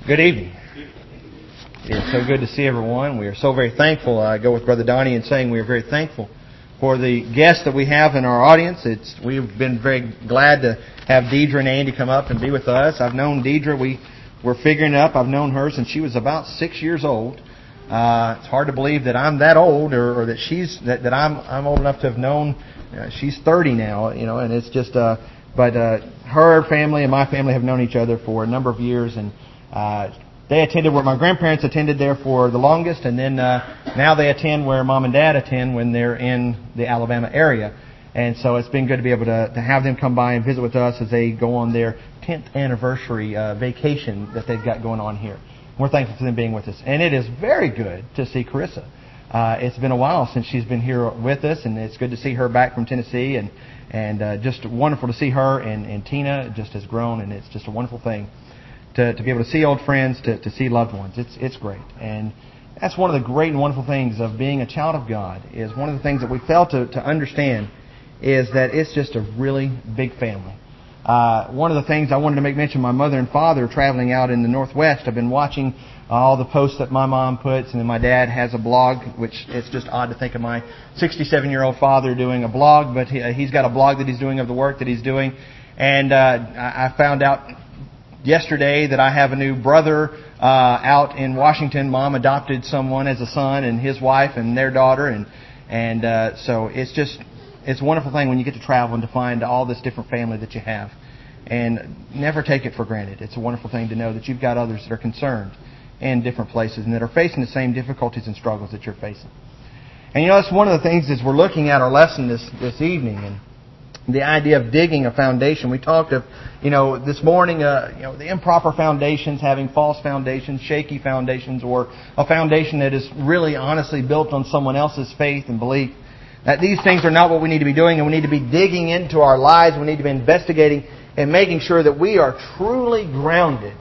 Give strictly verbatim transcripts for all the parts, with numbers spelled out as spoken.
Good evening. It is so good to see everyone. We are so very thankful. I go with Brother Donnie in saying we are very thankful for the guests that we have in our audience. It's We've been very glad to have Deidre and Andy come up and be with us. I've known Deidre. We were figuring it up. I've known her since she was about six years old. Uh, it's hard to believe that I'm that old, or, or that she's that, that I'm I'm old enough to have known. Uh, she's thirty now, you know, and it's just. Uh, but uh, her family and my family have known each other for a number of years, and uh, they attended where my grandparents attended there for the longest, and then uh, now they attend where Mom and Dad attend when they're in the Alabama area. And so it's been good to be able to, to have them come by and visit with us as they go on their tenth anniversary uh, vacation that they've got going on here. We're thankful for them being with us. And it is very good to see Carissa. Uh, it's been a while since she's been here with us, and it's good to see her back from Tennessee. And, and uh, just wonderful to see her, and, and Tina just has grown, and it's just a wonderful thing to, to be able to see old friends, to, to see loved ones. It's, it's great. And that's one of the great and wonderful things of being a child of God, is one of the things that we fail to, to understand is that it's just a really big family. Uh, one of the things I wanted to make mention, my mother and father traveling out in the Northwest. I've been watching all the posts that my mom puts, and then my dad has a blog, which it's just odd to think of my sixty-seven-year-old father doing a blog, but he, he's got a blog that he's doing of the work that he's doing. And uh, I found out yesterday that I have a new brother uh, out in Washington. Mom adopted someone as a son, and his wife and their daughter, and and uh, so it's just it's a wonderful thing when you get to travel and to find all this different family that you have, and never take it for granted. It's a wonderful thing to know that you've got others that are concerned in different places and that are facing the same difficulties and struggles that you're facing. And you know, that's one of the things as we're looking at our lesson this this evening, and the idea of digging a foundation. We talked of, you know, this morning, uh, you know, the improper foundations, having false foundations, shaky foundations, or a foundation that is really honestly built on someone else's faith and belief. That these things are not what we need to be doing, and we need to be digging into our lives. We need to be investigating and making sure that we are truly grounded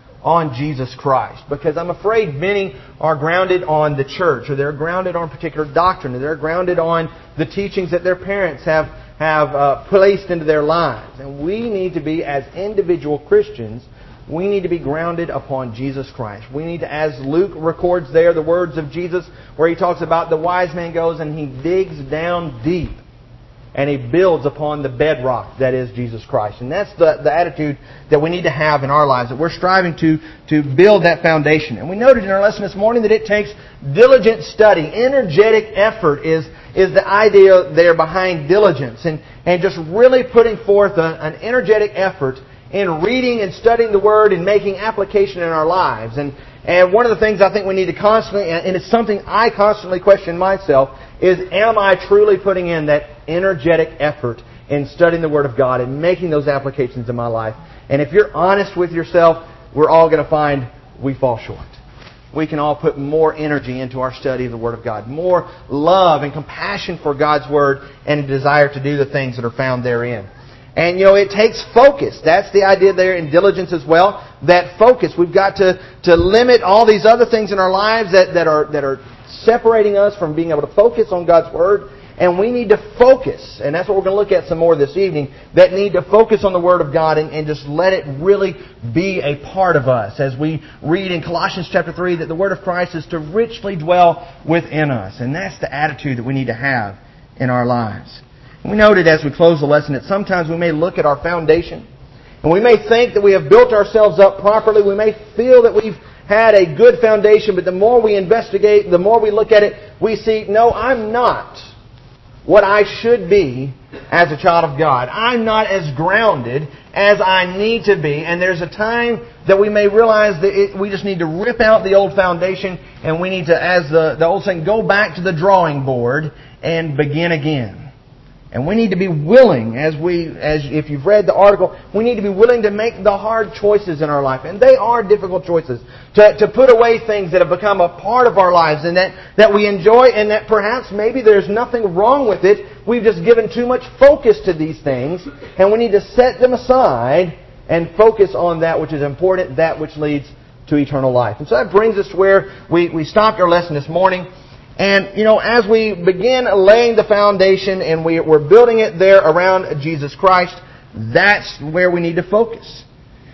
on Jesus Christ. Because I'm afraid many are grounded on the church, or they're grounded on particular doctrine, or they're grounded on the teachings that their parents have have uh, placed into their lives. And we need to be, as individual Christians, we need to be grounded upon Jesus Christ. We need to, as Luke records there, the words of Jesus, where he talks about the wise man goes and he digs down deep and he builds upon the bedrock that is Jesus Christ. And that's the, the attitude that we need to have in our lives, that we're striving to, to build that foundation. And we noted in our lesson this morning that it takes diligent study. Energetic effort is is the idea there behind diligence, and, and just really putting forth a, an energetic effort in reading and studying the Word and making application in our lives. And, and one of the things I think we need to constantly, and it's something I constantly question myself, is am I truly putting in that energetic effort in studying the Word of God and making those applications in my life? And if you're honest with yourself, we're all going to find we fall short. We can all put more energy into our study of the Word of God, more love and compassion for God's Word, and a desire to do the things that are found therein. And, you know, it takes focus. That's the idea there in diligence as well. That focus. We've got to, to limit all these other things in our lives that, that are that are separating us from being able to focus on God's Word. And we need to focus, and that's what we're going to look at some more this evening, that need to focus on the Word of God and, and just let it really be a part of us. As we read in Colossians chapter three that the Word of Christ is to richly dwell within us. And that's the attitude that we need to have in our lives. And we noted as we close the lesson that sometimes we may look at our foundation and we may think that we have built ourselves up properly. We may feel that we've had a good foundation, but the more we investigate, the more we look at it, we see, no, I'm not what I should be as a child of God. I'm not as grounded as I need to be. And there's a time that we may realize that it, we just need to rip out the old foundation, and we need to, as the, the old saying, go back to the drawing board and begin again. And we need to be willing, as we, as if you've read the article, we need to be willing to make the hard choices in our life. And they are difficult choices. To, to put away things that have become a part of our lives and that, that we enjoy, and that perhaps maybe there's nothing wrong with it. We've just given too much focus to these things. And we need to set them aside and focus on that which is important, that which leads to eternal life. And so that brings us to where we, we stopped our lesson this morning. And, you know, as we begin laying the foundation and we, we're building it there around Jesus Christ, that's where we need to focus.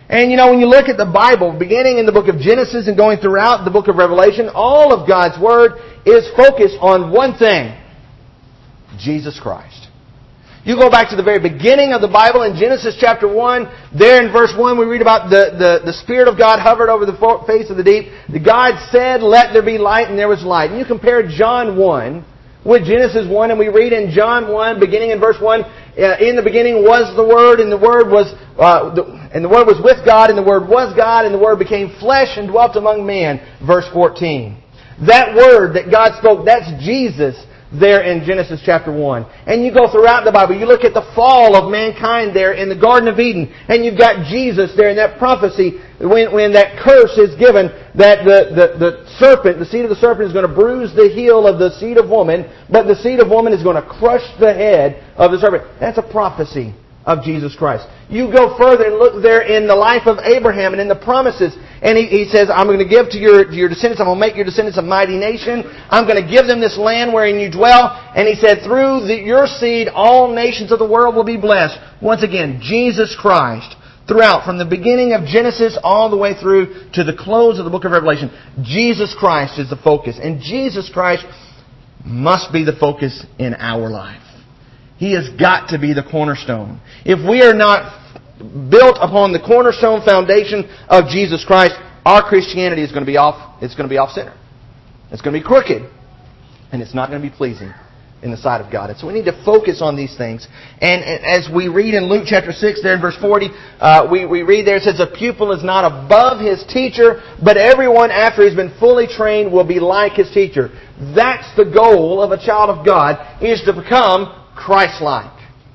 And you know, when you look at the Bible, beginning in the book of Genesis and going throughout the book of Revelation, all of God's Word is focused on one thing: Jesus Christ. You go back to the very beginning of the Bible in Genesis chapter one. There in verse one we read about the, the, the Spirit of God hovered over the face of the deep. The God said, "Let there be light," and there was light. And you compare John one with Genesis one, and we read in John one, beginning in verse one, uh, in the beginning was the Word, and the Word was uh, the, and the Word was with God, and the Word was God, and the Word became flesh and dwelt among men. Verse fourteen. That Word that God spoke, that's Jesus there in Genesis chapter one. And you go throughout the Bible, you look at the fall of mankind there in the Garden of Eden, and you've got Jesus there in that prophecy when, when that curse is given, that the, the, the serpent, the seed of the serpent is going to bruise the heel of the seed of woman, but the seed of woman is going to crush the head of the serpent. That's a prophecy of Jesus Christ. You go further and look there in the life of Abraham and in the promises. And he, he says, "I'm going to give to your, to your descendants, I'm going to make your descendants a mighty nation. I'm going to give them this land wherein you dwell." And he said, "Through the, your seed, all nations of the world will be blessed." Once again, Jesus Christ. Throughout, from the beginning of Genesis all the way through to the close of the book of Revelation, Jesus Christ is the focus. And Jesus Christ must be the focus in our life. He has got to be the cornerstone. If we are not built upon the cornerstone foundation of Jesus Christ, our Christianity is going to be off, it's going to be off center. It's going to be crooked. And it's not going to be pleasing in the sight of God. And so we need to focus on these things. And as we read in Luke chapter six, there in verse forty, uh, we, we read there, it says, "A pupil is not above his teacher, but everyone after he's been fully trained will be like his teacher." That's the goal of a child of God, is to become Christ-like.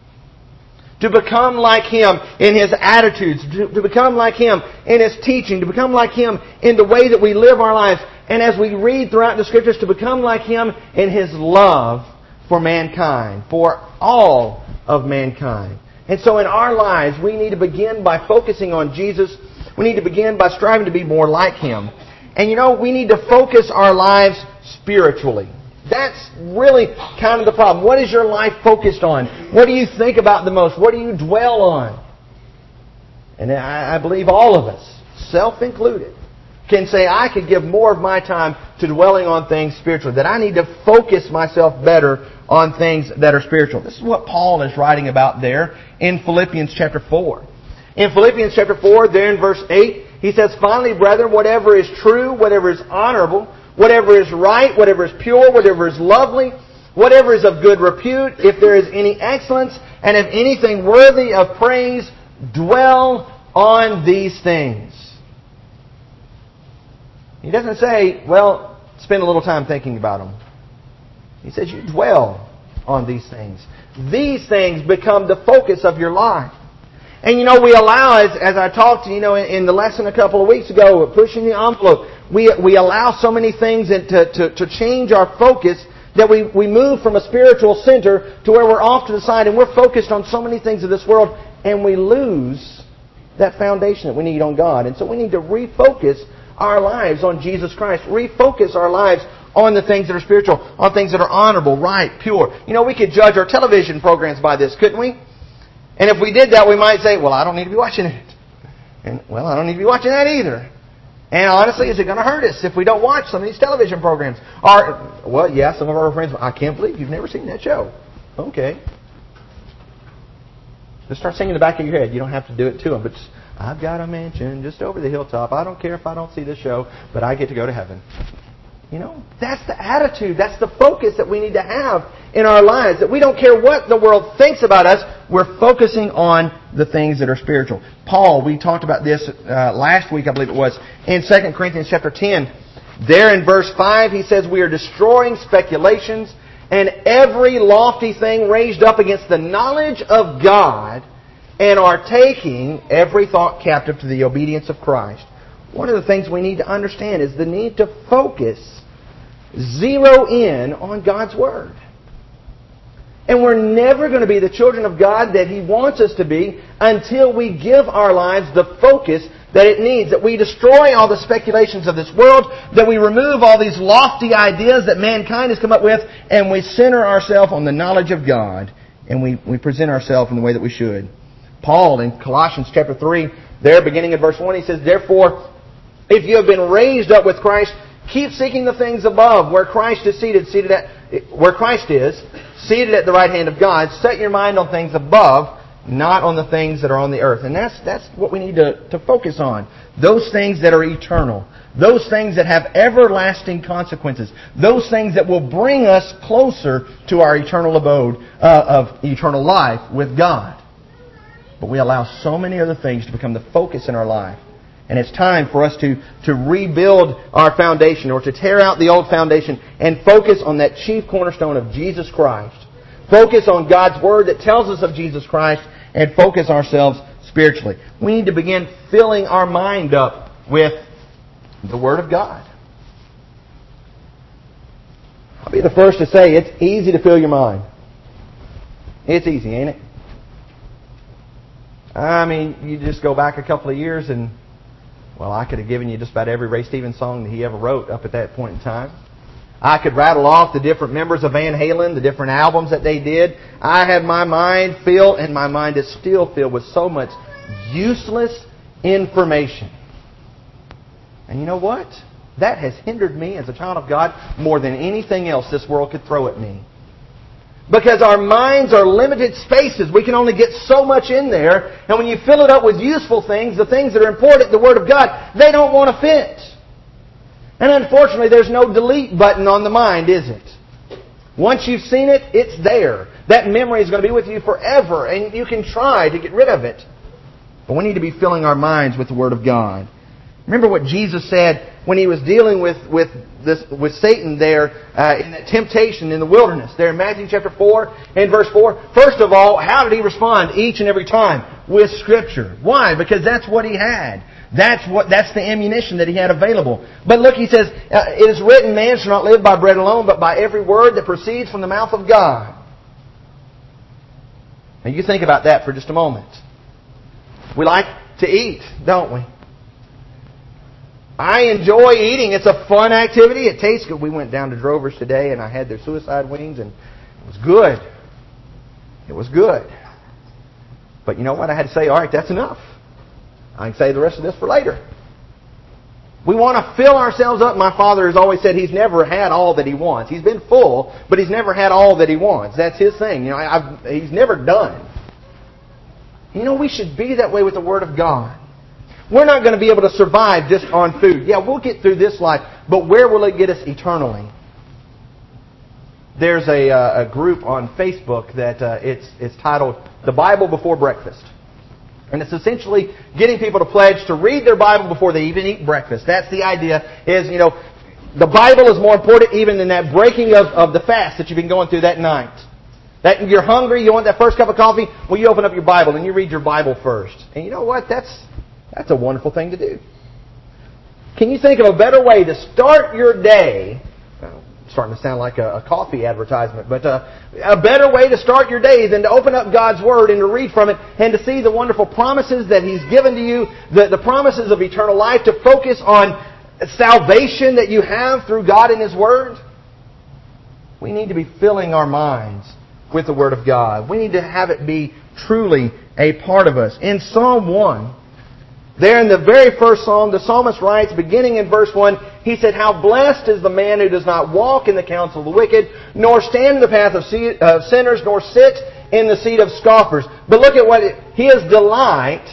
To become like Him in His attitudes. To, to become like Him in His teaching. To become like Him in the way that we live our lives. And as we read throughout the Scriptures, to become like Him in His love for mankind. For all of mankind. And so in our lives, we need to begin by focusing on Jesus. We need to begin by striving to be more like Him. And you know, we need to focus our lives spiritually. That's really kind of the problem. What is your life focused on? What do you think about the most? What do you dwell on? And I, I believe all of us, self included, can say, I could give more of my time to dwelling on things spiritual. That I need to focus myself better on things that are spiritual. This is what Paul is writing about there in Philippians chapter four. In Philippians chapter four, there in verse eight, he says, "Finally, brethren, whatever is true, whatever is honorable, whatever is right, whatever is pure, whatever is lovely, whatever is of good repute, if there is any excellence, and if anything worthy of praise, dwell on these things." He doesn't say, well, spend a little time thinking about them. He says you dwell on these things. These things become the focus of your life. And you know, we allow, as, as I talked to you know in, in the lesson a couple of weeks ago, pushing the envelope, we we allow so many things to, to, to change our focus that we, we move from a spiritual center to where we're off to the side and we're focused on so many things of this world and we lose that foundation that we need on God. And so we need to refocus our lives on Jesus Christ. Refocus our lives on the things that are spiritual, on things that are honorable, right, pure. You know, we could judge our television programs by this, couldn't we? And if we did that, we might say, well, I don't need to be watching it. And, well, I don't need to be watching that either. And honestly, is it going to hurt us if we don't watch some of these television programs? Or, well, yeah, some of our friends, I can't believe you've never seen that show. Okay. Just start singing in the back of your head. You don't have to do it to them, but just, I've got a mansion just over the hilltop. I don't care if I don't see this show, but I get to go to heaven. You know, that's the attitude, that's the focus that we need to have in our lives. That we don't care what the world thinks about us, we're focusing on the things that are spiritual. Paul, we talked about this uh, last week, I believe it was, in Second Corinthians chapter ten. There in verse five, he says, "We are destroying speculations and every lofty thing raised up against the knowledge of God, and are taking every thought captive to the obedience of Christ." One of the things we need to understand is the need to focus, zero in on God's Word. And we're never going to be the children of God that He wants us to be until we give our lives the focus that it needs. That we destroy all the speculations of this world, that we remove all these lofty ideas that mankind has come up with, and we center ourselves on the knowledge of God, and we, we present ourselves in the way that we should. Paul in Colossians chapter three, There, beginning in verse one, he says, "Therefore, if you have been raised up with Christ, keep seeking the things above, where Christ is seated, seated at, where Christ is, seated at the right hand of God. Set your mind on things above, not on the things that are on the earth." And that's that's what we need to, to focus on. Those things that are eternal. Those things that have everlasting consequences. Those things that will bring us closer to our eternal abode uh, of eternal life with God. But we allow so many other things to become the focus in our life. And it's time for us to, to rebuild our foundation, or to tear out the old foundation and focus on that chief cornerstone of Jesus Christ. Focus on God's Word that tells us of Jesus Christ, and focus ourselves spiritually. We need to begin filling our mind up with the Word of God. I'll be the first to say it's easy to fill your mind. It's easy, ain't it? I mean, you just go back a couple of years and, well, I could have given you just about every Ray Stevens song that he ever wrote up at that point in time. I could rattle off the different members of Van Halen, the different albums that they did. I had my mind filled, and my mind is still filled with so much useless information. And you know what? That has hindered me as a child of God more than anything else this world could throw at me. Because our minds are limited spaces. We can only get so much in there. And when you fill it up with useful things, the things that are important, the Word of God, they don't want to fit. And unfortunately, there's no delete button on the mind, is it? Once you've seen it, it's there. That memory is going to be with you forever. And you can try to get rid of it. But we need to be filling our minds with the Word of God. Remember what Jesus said when He was dealing with, with, this, with Satan there uh, in that temptation in the wilderness. There in Matthew chapter four and verse four. First of all, how did He respond each and every time? With Scripture. Why? Because that's what He had. That's what. That's the ammunition that He had available. But look, He says, uh, "It is written, man shall not live by bread alone, but by every word that proceeds from the mouth of God." Now you think about that for just a moment. We like to eat, don't we? I enjoy eating. It's a fun activity. It tastes good. We went down to Drover's today and I had their suicide wings and it was good. It was good. But you know what? I had to say, all right, that's enough. I can save the rest of this for later. We want to fill ourselves up. My father has always said he's never had all that he wants. He's been full, but he's never had all that he wants. That's his thing. You know, I've, he's never done. You know, we should be that way with the Word of God. We're not going to be able to survive just on food. Yeah, we'll get through this life, but where will it get us eternally? There's a, uh, a group on Facebook that uh, it's it's titled "The Bible Before Breakfast." And it's essentially getting people to pledge to read their Bible before they even eat breakfast. That's the idea, is, you know, the Bible is more important even than that breaking of, of the fast that you've been going through that night. That you're hungry, you want that first cup of coffee, well, you open up your Bible and you read your Bible first. And you know what? That's that's a wonderful thing to do. Can you think of a better way to start your day? Well, starting to sound like a, a coffee advertisement, but uh, a better way to start your day than to open up God's Word and to read from it and to see the wonderful promises that He's given to you, the, the promises of eternal life, to focus on salvation that you have through God and His Word. We need to be filling our minds with the Word of God. We need to have it be truly a part of us. In Psalm one, there in the very first Psalm, the psalmist writes, beginning in verse one, he said, "How blessed is the man who does not walk in the counsel of the wicked, nor stand in the path of sinners, nor sit in the seat of scoffers." But look at what it, his delight,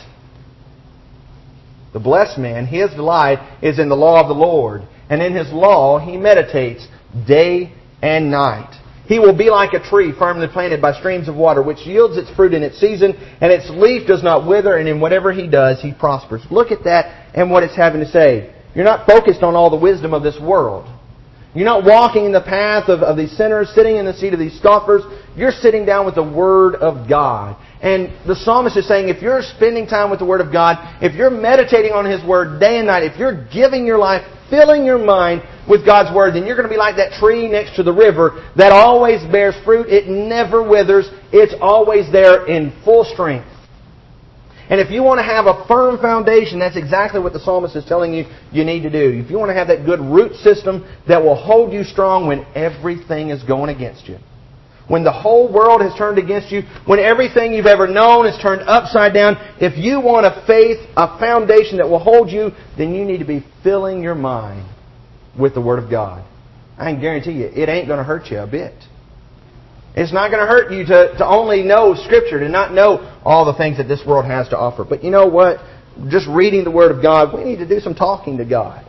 the blessed man, his delight is in the law of the Lord. And in His law he meditates day and night. He will be like a tree firmly planted by streams of water, which yields its fruit in its season, and its leaf does not wither, and in whatever he does, he prospers. Look at that and what it's having to say. You're not focused on all the wisdom of this world. You're not walking in the path of, of these sinners, sitting in the seat of these scoffers. You're sitting down with the Word of God. And the psalmist is saying, if you're spending time with the Word of God, if you're meditating on His Word day and night, if you're giving your life, filling your mind with God's Word, then you're going to be like that tree next to the river that always bears fruit. It never withers. It's always there in full strength. And if you want to have a firm foundation, that's exactly what the psalmist is telling you you need to do. If you want to have that good root system that will hold you strong when everything is going against you. when the whole world has turned against you, when everything you've ever known is turned upside down, if you want a faith, a foundation that will hold you, then you need to be filling your mind with the Word of God. I can guarantee you, it ain't going to hurt you a bit. It's not going to hurt you to, to only know Scripture, to not know all the things that this world has to offer. But you know what? Just reading the Word of God, we need to do some talking to God.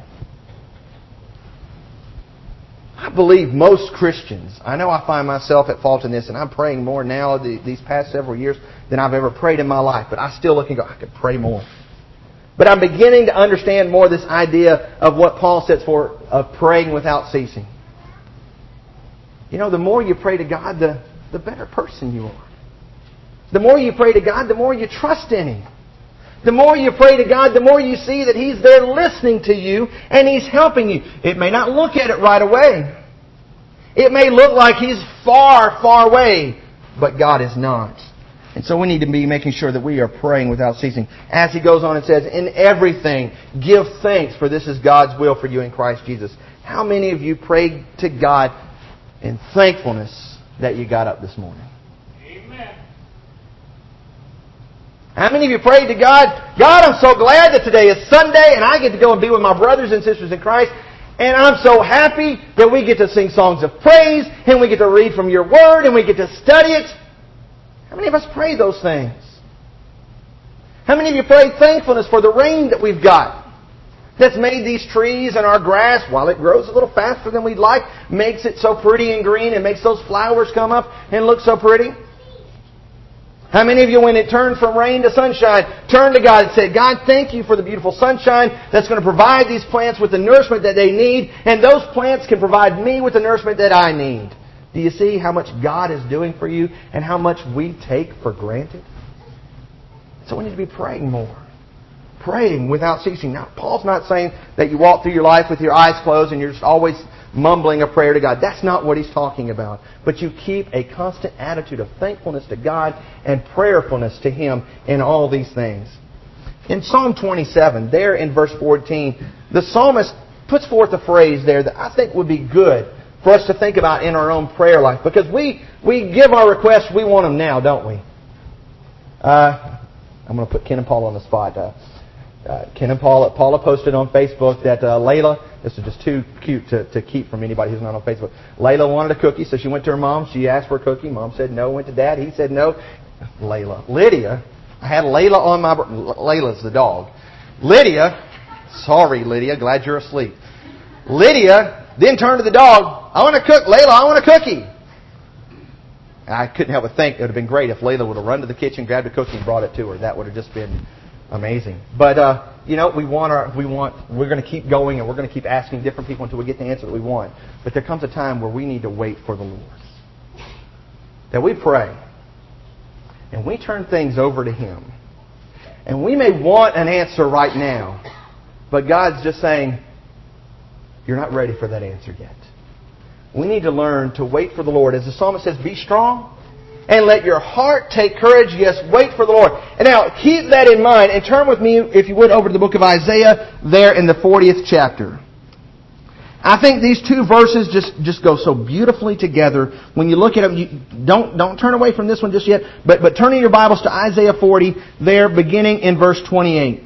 I believe most Christians, I know I find myself at fault in this, and I'm praying more now the, these past several years than I've ever prayed in my life. But I still look and go, I could pray more. But I'm beginning to understand more this idea of what Paul sets for, of praying without ceasing. You know, the more you pray to God, the, the better person you are. The more you pray to God, the more you trust in Him. The more you pray to God, the more you see that He's there listening to you and He's helping you. It may not look at it right away. It may look like He's far, far away, but God is not. And so we need to be making sure that we are praying without ceasing. As he goes on and says, in everything, give thanks, for this is God's will for you in Christ Jesus. How many of you prayed to God in thankfulness that you got up this morning? How many of you prayed to God, God, I'm so glad that today is Sunday and I get to go and be with my brothers and sisters in Christ, and I'm so happy that we get to sing songs of praise and we get to read from your Word and we get to study it. How many of us pray those things? How many of you prayed thankfulness for the rain that we've got that's made these trees and our grass, while it grows a little faster than we'd like, makes it so pretty and green and makes those flowers come up and look so pretty? How many of you, when it turned from rain to sunshine, turned to God and said, God, thank you for the beautiful sunshine that's going to provide these plants with the nourishment that they need, and those plants can provide me with the nourishment that I need? Do you see how much God is doing for you and how much we take for granted? So we need to be praying more. Praying without ceasing. Now, Paul's not saying that you walk through your life with your eyes closed and you're just always mumbling a prayer to God. That's not what he's talking about. But you keep a constant attitude of thankfulness to God and prayerfulness to Him in all these things. In Psalm twenty-seven, there in verse fourteen, the psalmist puts forth a phrase there that I think would be good for us to think about in our own prayer life. Because we, we give our requests, we want them now, don't we? Uh, I'm going to put Ken and Paula on the spot. Uh, uh, Ken and Paula, Paula posted on Facebook that uh, Layla, this is just too cute to, to keep from anybody who's not on Facebook. Layla wanted a cookie, so she went to her mom. She asked for a cookie. Mom said no. Went to Dad. He said no. Layla. Lydia. I had Layla on my... Layla's the dog. Lydia. Sorry, Lydia. Glad you're asleep. Lydia then turned to the dog. I want to cook. Layla, I want a cookie. I couldn't help but think it would have been great if Layla would have run to the kitchen, grabbed a cookie, and brought it to her. That would have just been amazing. But, uh, you know, we want our, we want, we're going to keep going and we're going to keep asking different people until we get the answer that we want. But there comes a time where we need to wait for the Lord. That we pray. And we turn things over to Him. And we may want an answer right now. But God's just saying, you're not ready for that answer yet. We need to learn to wait for the Lord. As the psalmist says, be strong and let your heart take courage. Yes, wait for the Lord. And now, keep that in mind and turn with me, if you would, over to the book of Isaiah there in the fortieth chapter. I think these two verses just, just go so beautifully together. When you look at them, you don't, don't turn away from this one just yet, but, but turn in your Bibles to Isaiah forty there, beginning in verse twenty-eight.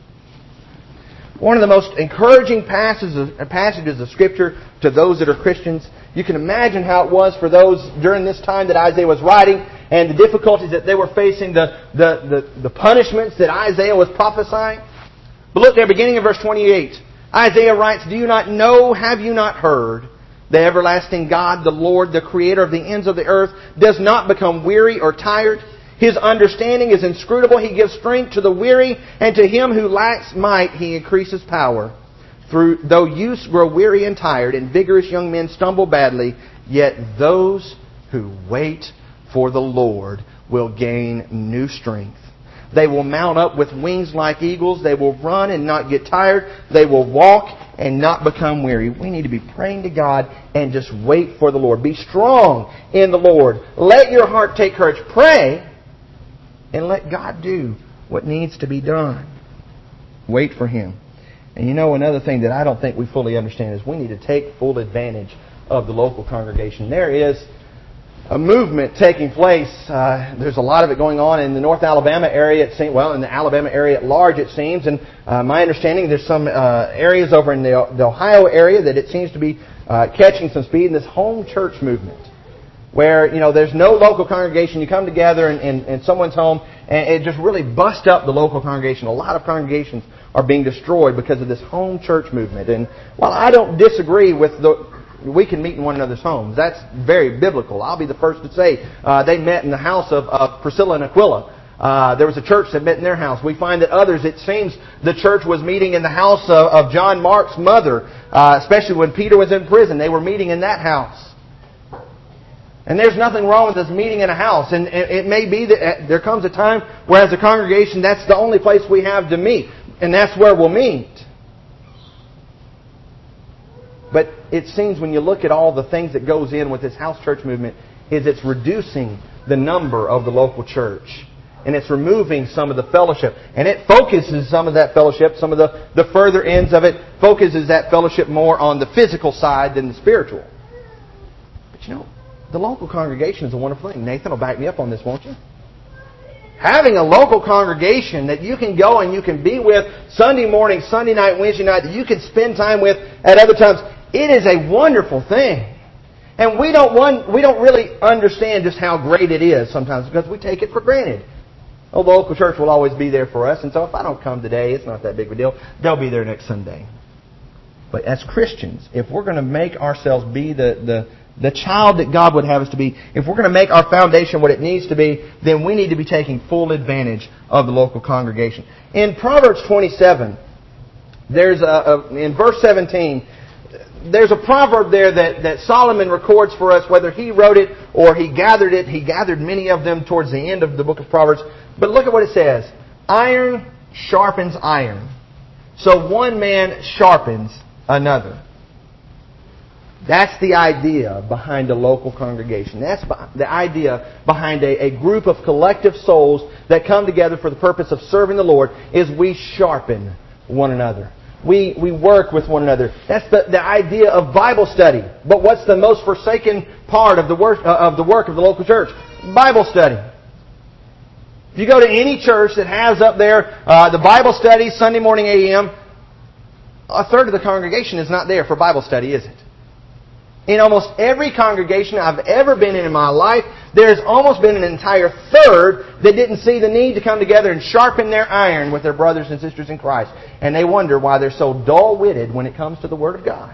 One of the most encouraging passages of, passages of Scripture to those that are Christians. You can imagine how it was for those during this time that Isaiah was writing and the difficulties that they were facing, the, the, the, the punishments that Isaiah was prophesying. But look there, beginning in verse twenty-eight. Isaiah writes, do you not know, have you not heard? The everlasting God, the Lord, the Creator of the ends of the earth, does not become weary or tired. His understanding is inscrutable. He gives strength to the weary, and to him who lacks might He increases power. Through, though youths grow weary and tired, and vigorous young men stumble badly, yet those who wait for the Lord will gain new strength. They will mount up with wings like eagles. They will run and not get tired. They will walk and not become weary. We need to be praying to God and just wait for the Lord. Be strong in the Lord. Let your heart take courage. Pray and let God do what needs to be done. Wait for Him. And you know, another thing that I don't think we fully understand is we need to take full advantage of the local congregation. There is a movement taking place. Uh, there's a lot of it going on in the North Alabama area. It seems, well, in the Alabama area at large, it seems. And uh, my understanding, there's some uh, areas over in the, the Ohio area that it seems to be uh, catching some speed in this home church movement, where you know there's no local congregation. You come together in, in, in someone's home, and it just really busts up the local congregation. A lot of congregations are being destroyed because of this home church movement. And while I don't disagree with the we can meet in one another's homes. That's very biblical. I'll be the first to say uh, they met in the house of, of Priscilla and Aquila. Uh, there was a church that met in their house. We find that others, it seems, the church was meeting in the house of, of John Mark's mother, uh, especially when Peter was in prison. They were meeting in that house. And there's nothing wrong with us meeting in a house. And it may be that there comes a time where as a congregation, that's the only place we have to meet. And that's where we'll meet. But it seems when you look at all the things that goes in with this house church movement, is it's reducing the number of the local church. And it's removing some of the fellowship. And it focuses some of that fellowship, some of the, the further ends of it, focuses that fellowship more on the physical side than the spiritual. But you know, the local congregation is a wonderful thing. Nathan will back me up on this, won't you? Having a local congregation that you can go and you can be with Sunday morning, Sunday night, Wednesday night, that you can spend time with at other times, it is a wonderful thing. And we don't want, we don't really understand just how great it is sometimes because we take it for granted. Oh, the local church will always be there for us, and so if I don't come today, it's not that big of a deal. They'll be there next Sunday. But as Christians, if we're going to make ourselves be the, the, the child that God would have us to be, if we're going to make our foundation what it needs to be, then we need to be taking full advantage of the local congregation. In Proverbs twenty-seven, there's a, a in verse seventeen, there's a proverb there that, that Solomon records for us, whether he wrote it or he gathered it. He gathered many of them towards the end of the book of Proverbs. But look at what it says. Iron sharpens iron. So one man sharpens another. That's the idea behind a local congregation. That's the idea behind a, a group of collective souls that come together for the purpose of serving the Lord, is we sharpen one another. We we work with one another. That's the, the idea of Bible study. But what's the most forsaken part of the work uh, of the work of the local church? Bible study. If you go to any church that has up there uh, the Bible study Sunday morning A M, a third of the congregation is not there for Bible study, is it? In almost every congregation I've ever been in in my life, there's almost been an entire third that didn't see the need to come together and sharpen their iron with their brothers and sisters in Christ. And they wonder why they're so dull-witted when it comes to the Word of God.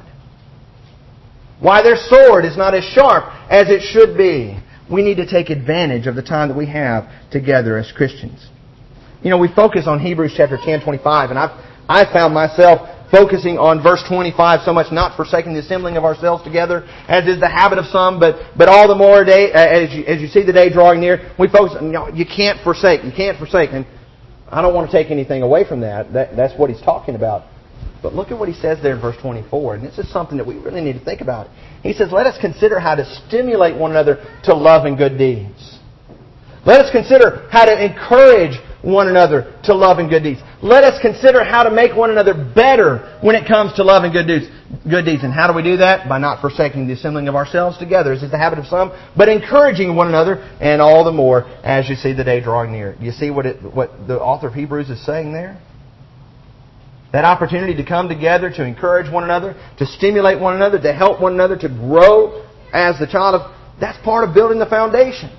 Why their sword is not as sharp as it should be. We need to take advantage of the time that we have together as Christians. You know, we focus on Hebrews chapter ten, twenty-five, and I've I found myself focusing on verse twenty-five so much, not forsaking the assembling of ourselves together, as is the habit of some, but but all the more day as you as you see the day drawing near, we focus on, you know, you can't forsake, you can't forsake, and I don't want to take anything away from that. That that's what he's talking about. But look at what he says there in verse twenty-four, and this is something that we really need to think about. He says, "Let us consider how to stimulate one another to love and good deeds. Let us consider how to encourage one another to love and good deeds. Let us consider how to make one another better when it comes to love and good deeds. Good deeds. And how do we do that? By not forsaking the assembling of ourselves together, as is the habit of some, but encouraging one another, and all the more as you see the day drawing near." You see what it, what the author of Hebrews is saying there? That opportunity to come together, to encourage one another, to stimulate one another, to help one another, to grow as the child of... That's part of building the foundation.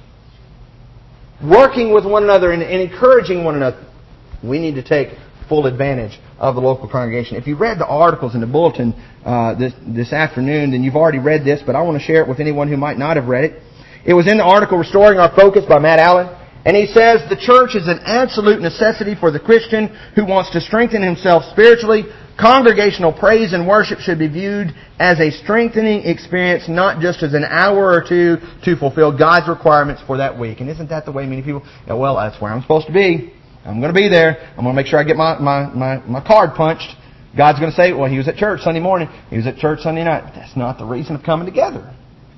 Working with one another and, and encouraging one another. We need to take full advantage of the local congregation. If you read the articles in the bulletin uh, this, this afternoon, then you've already read this, but I want to share it with anyone who might not have read it. It was in the article Restoring Our Focus by Matt Allen. And he says, the church is an absolute necessity for the Christian who wants to strengthen himself spiritually. Congregational praise and worship should be viewed as a strengthening experience, not just as an hour or two to fulfill God's requirements for that week. And isn't that the way many people, you know, well, that's where I'm supposed to be. I'm going to be there. I'm going to make sure I get my, my, my, my card punched. God's going to say, well, he was at church Sunday morning. He was at church Sunday night. That's not the reason of coming together.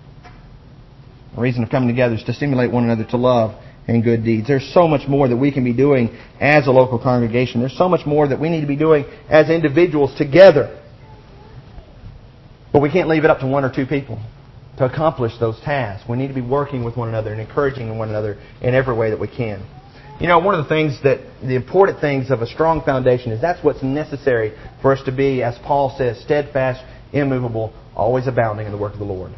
The reason of coming together is to stimulate one another to love and good deeds. There's so much more that we can be doing as a local congregation. There's so much more that we need to be doing as individuals together. But we can't leave it up to one or two people to accomplish those tasks. We need to be working with one another and encouraging one another in every way that we can. You know, one of the things that, the important things of a strong foundation is that's what's necessary for us to be, as Paul says, steadfast, immovable, always abounding in the work of the Lord.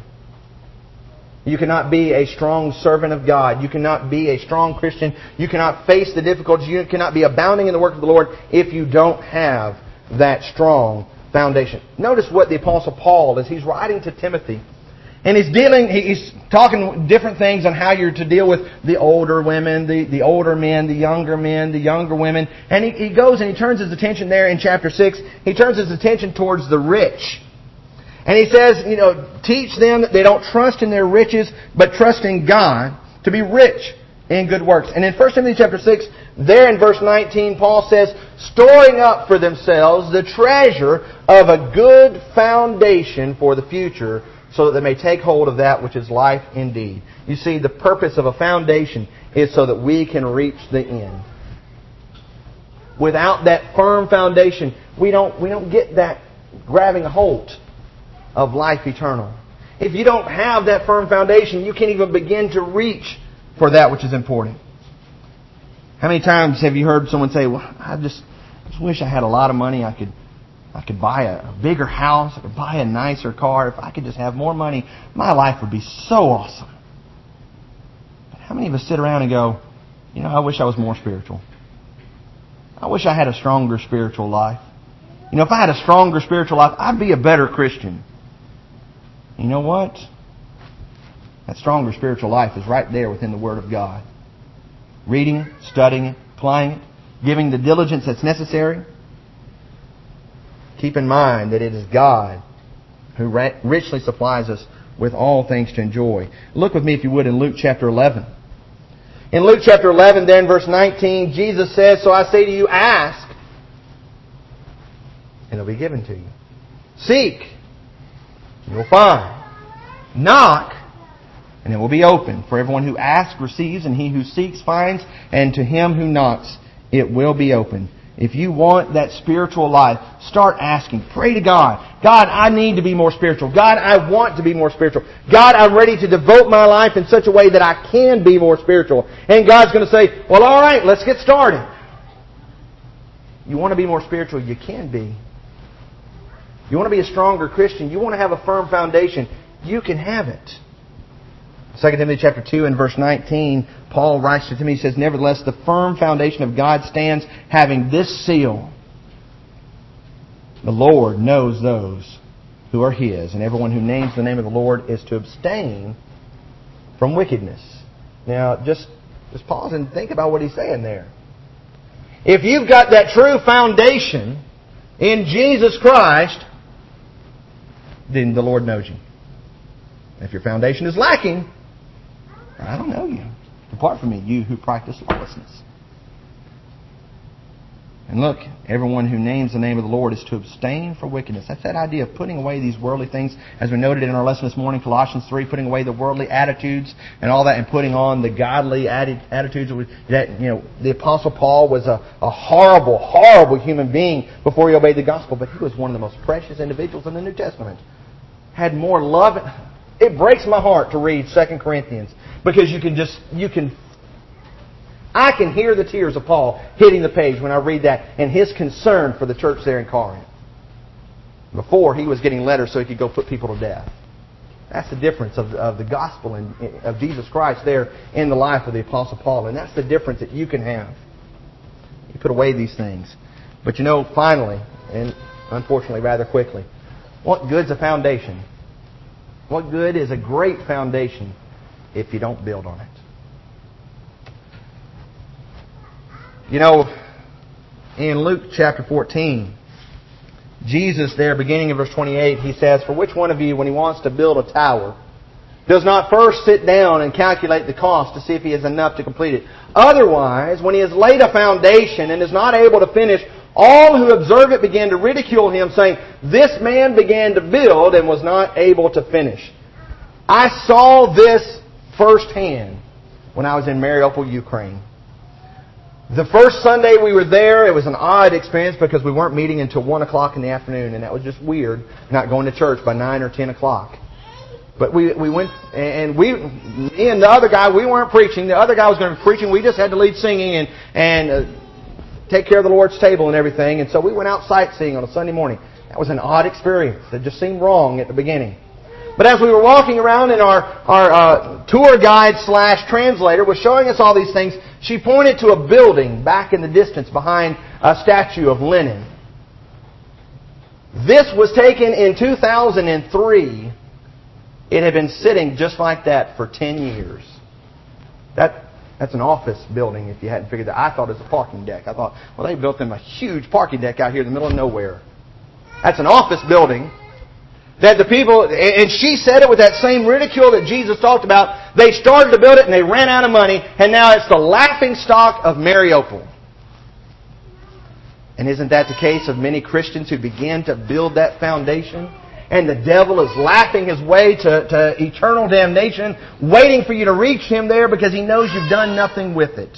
You cannot be a strong servant of God. You cannot be a strong Christian. You cannot face the difficulties. You cannot be abounding in the work of the Lord if you don't have that strong foundation. Notice what the Apostle Paul, as he's writing to Timothy, and he's dealing, he's talking different things on how you're to deal with the older women, the, the older men, the younger men, the younger women. And he, he goes and he turns his attention there in chapter six, he turns his attention towards the rich. And he says, you know, teach them that they don't trust in their riches, but trust in God to be rich in good works. And in First Timothy chapter six, there in verse nineteen, Paul says, storing up for themselves the treasure of a good foundation for the future, so that they may take hold of that which is life indeed. You see, the purpose of a foundation is so that we can reach the end. Without that firm foundation, we don't, we don't get that grabbing hold of life eternal. If you don't have that firm foundation, you can't even begin to reach for that which is important. How many times have you heard someone say, well, I just, just wish I had a lot of money. I could I could buy a, a bigger house. I could buy a nicer car. If I could just have more money, my life would be so awesome. But how many of us sit around and go, you know, I wish I was more spiritual. I wish I had a stronger spiritual life. You know, if I had a stronger spiritual life, I'd be a better Christian. You know what? That stronger spiritual life is right there within the Word of God. Reading it, studying it, applying it, giving the diligence that's necessary. Keep in mind that it is God who richly supplies us with all things to enjoy. Look with me, if you would, in Luke chapter eleven. In Luke chapter eleven, there in verse nineteen, Jesus says, so I say to you, ask, and it'll be given to you. Seek, you will find. Knock, and it will be open. For everyone who asks receives, and he who seeks finds, and to him who knocks it will be open. If you want that spiritual life, start asking. Pray to God. God, I need to be more spiritual. God, I want to be more spiritual. God, I'm ready to devote my life in such a way that I can be more spiritual. And God's going to say, well, all right, let's get started. You want to be more spiritual? You can be. You want to be a stronger Christian? You want to have a firm foundation? You can have it. Second Timothy chapter two and verse nineteen, Paul writes to Timothy, he says, nevertheless, the firm foundation of God stands, having this seal. The Lord knows those who are His, and everyone who names the name of the Lord is to abstain from wickedness. Now, just, just pause and think about what he's saying there. If you've got that true foundation in Jesus Christ, then the Lord knows you. If your foundation is lacking, I don't know you. Depart from me, you who practice lawlessness. And look, everyone who names the name of the Lord is to abstain from wickedness. That's that idea of putting away these worldly things. As we noted in our lesson this morning, Colossians three, putting away the worldly attitudes and all that and putting on the godly attitudes. That, you know, the Apostle Paul was a, a horrible, horrible human being before he obeyed the gospel, but he was one of the most precious individuals in the New Testament. Had more love. It breaks my heart to read Second Corinthians because you can just, you can, I can hear the tears of Paul hitting the page when I read that and his concern for the church there in Corinth. Before, he was getting letters so he could go put people to death. That's the difference of, of the gospel and of Jesus Christ there in the life of the Apostle Paul. And that's the difference that you can have. You put away these things. But you know, finally, and unfortunately rather quickly, what good's a foundation? What good is a great foundation if you don't build on it? You know, in Luke chapter fourteen, Jesus there, beginning in verse twenty-eight, He says, for which one of you, when he wants to build a tower, does not first sit down and calculate the cost to see if he has enough to complete it? Otherwise, when he has laid a foundation and is not able to finish, all who observe it began to ridicule him, saying, this man began to build and was not able to finish. I saw this firsthand when I was in Mariupol, Ukraine. The first Sunday we were there, it was an odd experience because we weren't meeting until one o'clock in the afternoon, and that was just weird, not going to church by nine or ten o'clock. But we we went, and we, me and the other guy, we weren't preaching. The other guy was going to be preaching. We just had to lead singing and, and uh, take care of the Lord's table and everything. And so we went out sightseeing on a Sunday morning. That was an odd experience. It just seemed wrong at the beginning. But as we were walking around and our, our uh, tour guide slash translator was showing us all these things, she pointed to a building back in the distance behind a statue of Lenin. This was taken in two thousand three. It had been sitting just like that for ten years. That That's an office building, if you hadn't figured that. I thought it was a parking deck. I thought, well, they built them a huge parking deck out here in the middle of nowhere. That's an office building. That the people, and she said it with that same ridicule that Jesus talked about. They started to build it and they ran out of money, and now it's the laughing stock of Mariupol. And isn't that the case of many Christians who begin to build that foundation? And the devil is laughing his way to, to eternal damnation, waiting for you to reach him there because he knows you've done nothing with it.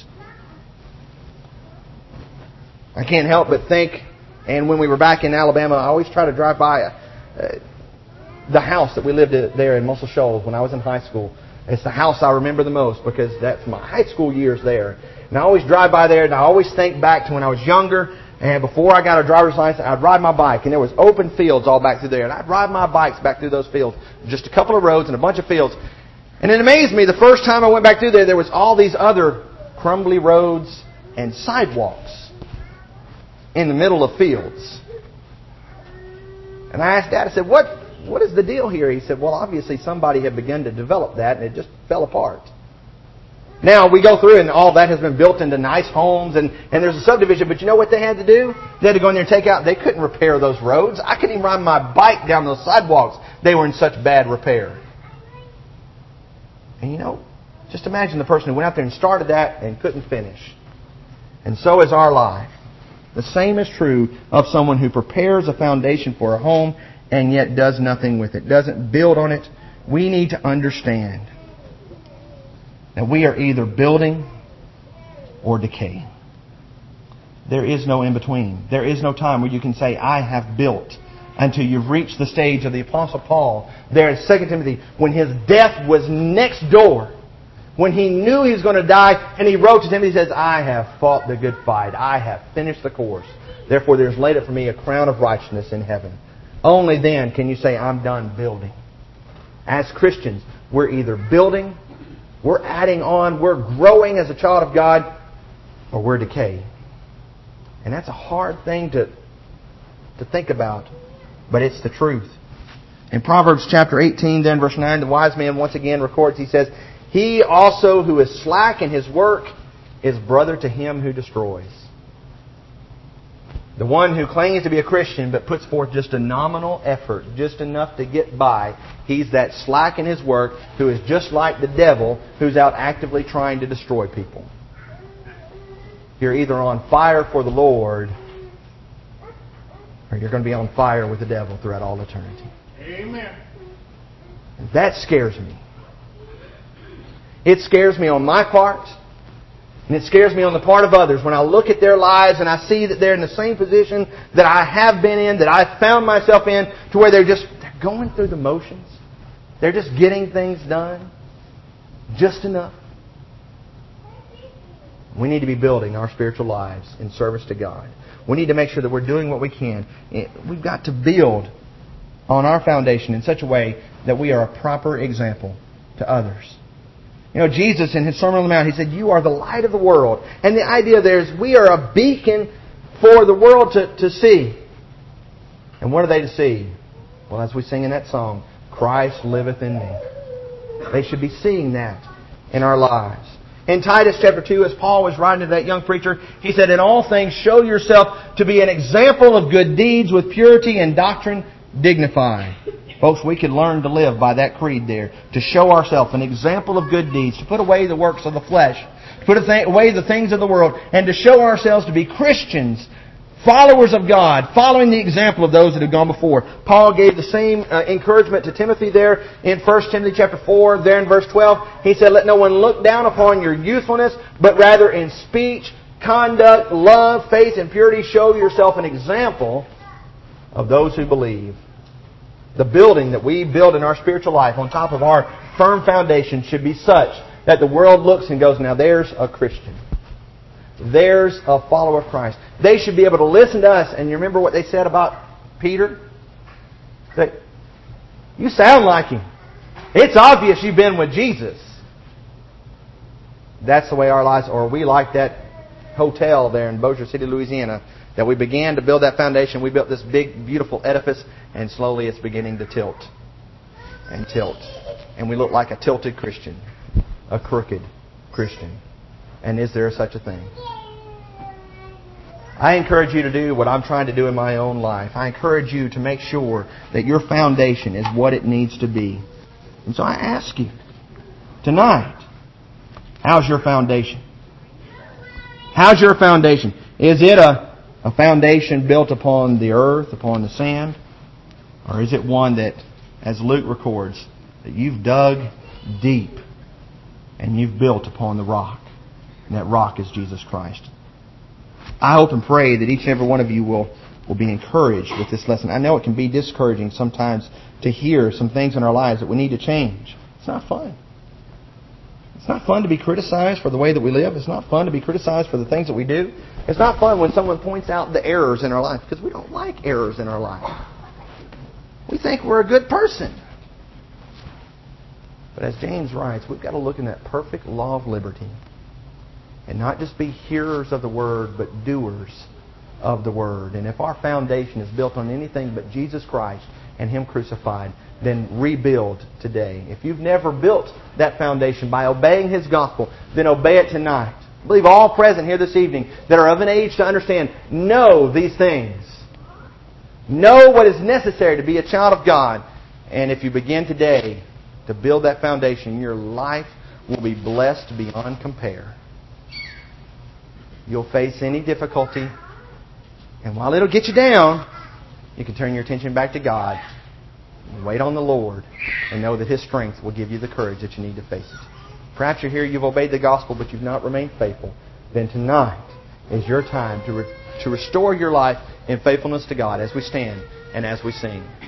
I can't help but think, and when we were back in Alabama, I always try to drive by uh, the house that we lived at there in Muscle Shoals when I was in high school. It's the house I remember the most because that's my high school years there. And I always drive by there and I always think back to when I was younger and before I got a driver's license, I'd ride my bike and there was open fields all back through there. And I'd ride my bikes back through those fields. Just a couple of roads and a bunch of fields. And it amazed me the first time I went back through there, there was all these other crumbly roads and sidewalks in the middle of fields. And I asked Dad, I said, what, what is the deal here? He said, well, obviously somebody had begun to develop that and it just fell apart. Now, we go through and all that has been built into nice homes and, and there's a subdivision, but you know what they had to do? They had to go in there and take out, they couldn't repair those roads. I couldn't even ride my bike down those sidewalks. They were in such bad repair. And you know, just imagine the person who went out there and started that and couldn't finish. And so is our life. The same is true of someone who prepares a foundation for a home and yet does nothing with it, doesn't build on it. We need to understand that we are either building or decaying. There is no in-between. There is no time where you can say, I have built, until you've reached the stage of the Apostle Paul there in Second Timothy when his death was next door. When he knew he was going to die, and he wrote to Timothy, he says, I have fought the good fight. I have finished the course. Therefore there is laid up for me a crown of righteousness in heaven. Only then can you say, I'm done building. As Christians, we're either building, we're adding on, we're growing as a child of God, or we're decaying. And that's a hard thing to, to think about, but it's the truth. In Proverbs chapter eighteen, then verse nine, the wise man once again records, he says, he also who is slack in his work is brother to him who destroys. The one who claims to be a Christian but puts forth just a nominal effort, just enough to get by, he's that slack in his work who is just like the devil who's out actively trying to destroy people. You're either on fire for the Lord or you're going to be on fire with the devil throughout all eternity. Amen. And that scares me. It scares me on my part. And it scares me on the part of others when I look at their lives and I see that they're in the same position that I have been in, that I found myself in, to where they're just they're going through the motions. They're just getting things done. Just enough. We need to be building our spiritual lives in service to God. We need to make sure that we're doing what we can. We've got to build on our foundation in such a way that we are a proper example to others. You know, Jesus in His Sermon on the Mount, He said, you are the light of the world. And the idea there is we are a beacon for the world to, to see. And what are they to see? Well, as we sing in that song, Christ liveth in me. They should be seeing that in our lives. In Titus chapter two, as Paul was writing to that young preacher, he said, in all things show yourself to be an example of good deeds with purity and doctrine dignified. Folks, we could learn to live by that creed there. To show ourselves an example of good deeds. To put away the works of the flesh. To put away the things of the world. And to show ourselves to be Christians. Followers of God. Following the example of those that have gone before. Paul gave the same uh, encouragement to Timothy there in First Timothy chapter four. There in verse twelve. He said, let no one look down upon your youthfulness. But rather in speech, conduct, love, faith, and purity show yourself an example of those who believe. The building that we build in our spiritual life on top of our firm foundation should be such that the world looks and goes, now there's a Christian. There's a follower of Christ. They should be able to listen to us. And you remember what they said about Peter? That you sound like him. It's obvious you've been with Jesus. That's the way our lives are. We like that hotel there in Bossier City, Louisiana, that we began to build that foundation. We built this big, beautiful edifice, and slowly it's beginning to tilt and tilt. And we look like a tilted Christian, a crooked Christian. And is there such a thing? I encourage you to do what I'm trying to do in my own life. I encourage you to make sure that your foundation is what it needs to be. And so I ask you, tonight, how's your foundation? How's your foundation? Is it a, a foundation built upon the earth, upon the sand? Or is it one that, as Luke records, that you've dug deep and you've built upon the rock? And that rock is Jesus Christ. I hope and pray that each and every one of you will, will be encouraged with this lesson. I know it can be discouraging sometimes to hear some things in our lives that we need to change. It's not fun. It's not fun to be criticized for the way that we live. It's not fun to be criticized for the things that we do. It's not fun when someone points out the errors in our life, because we don't like errors in our life. We think we're a good person. But as James writes, we've got to look in that perfect law of liberty and not just be hearers of the Word, but doers of the Word. And if our foundation is built on anything but Jesus Christ and Him crucified, then rebuild today. If you've never built that foundation by obeying His gospel, then obey it tonight. I believe all present here this evening that are of an age to understand, know these things. Know what is necessary to be a child of God. And if you begin today to build that foundation, your life will be blessed beyond compare. You'll face any difficulty, and while it'll get you down, you can turn your attention back to God and wait on the Lord and know that His strength will give you the courage that you need to face it. Perhaps you're here, you've obeyed the gospel, but you've not remained faithful. Then tonight is your time to, re- to restore your life in faithfulness to God as we stand and as we sing.